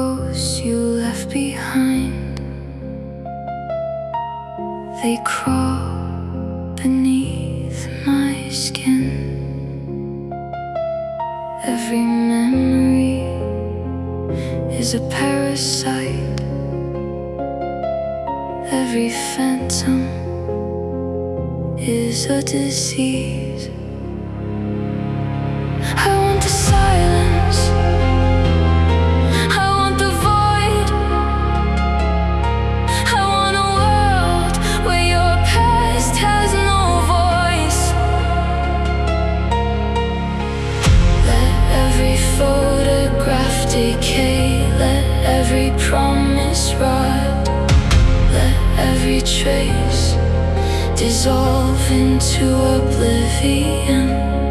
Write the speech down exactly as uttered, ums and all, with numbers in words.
ghosts you left behind. They crawl beneath my skin. Every memory is a parasite. Every phantom is a disease. I want the silence, I want the void, I want a world where your past has no voice. Let every photograph decay, let every promise rot, let every trace dissolve into oblivion.